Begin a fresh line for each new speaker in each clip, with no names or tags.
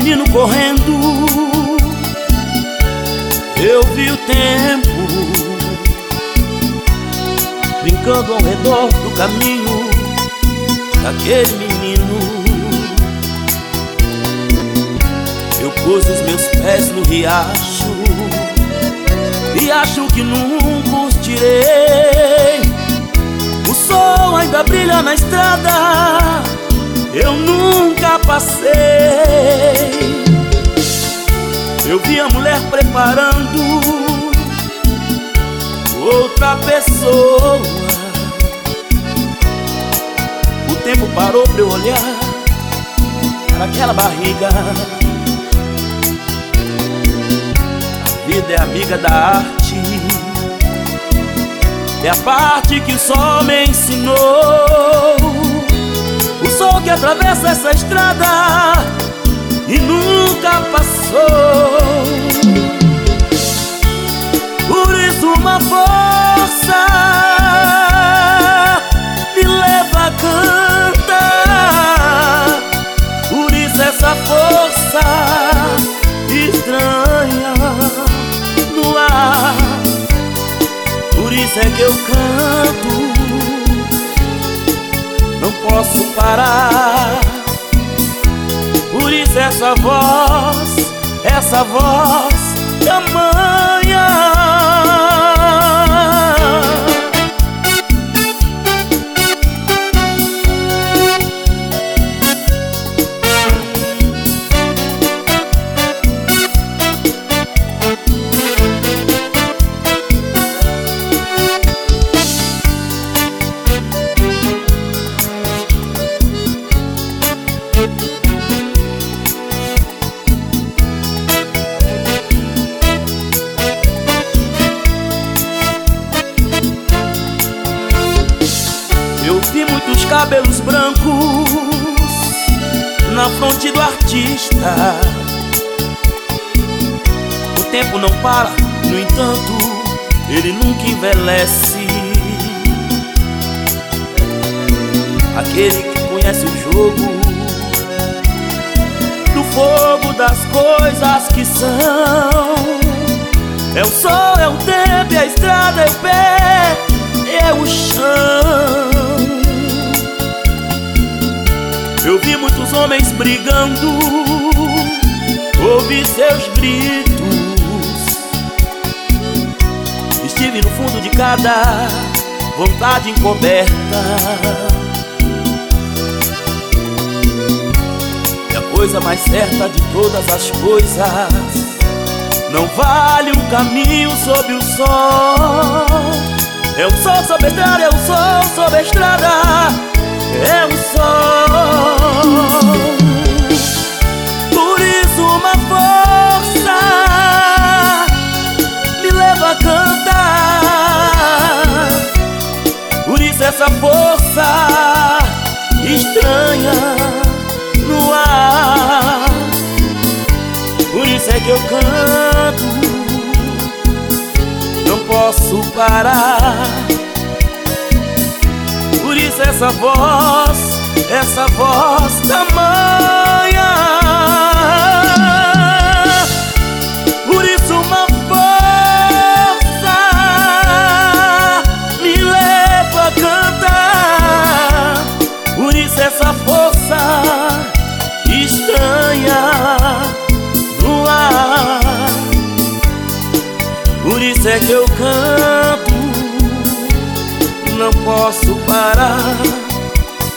menino correndo, eu vi o tempo brincando ao redor do caminho daquele menino. Eu pus os meus pés no riacho, riacho que nunca os tirei. O sol ainda brilha na estrada, eu nunca passei. Eu vi a mulher preparando outra pessoa. O tempo parou pra eu olhar para aquela barriga. A vida é amiga da arte, é a parte que o sol me ensinou. O sol que atravessa essa estrada e nunca passou. Por isso uma força me leva a cantar. Por isso essa força estranha no ar. Por isso é que eu canto, não posso parar. Por isso essa voz tamanha. Eu vi muitos cabelos brancos na fronte do artista. O tempo não para, no entanto, ele nunca envelhece. Aquele que conhece o jogo do fogo das coisas que são. É o sol, é o tempo, é a estrada, é o pé, é o chão. Eu vi muitos homens brigando, ouvi seus gritos. Estive no fundo de cada vontade encoberta. E a coisa mais certa de todas as coisas, não vale um caminho sob o sol. É o sol sobre a estrada, é o sol sobre a estrada, é o sol. Por isso uma força me leva a cantar. Por isso essa força estranha no ar. Por isso é que eu canto, não posso parar. Por isso essa voz tamanha. Por isso uma força me leva a cantar. Por isso essa força estranha no ar. Por isso é que eu canto, não posso parar.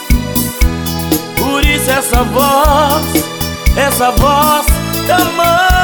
Por isso essa voz tamanha.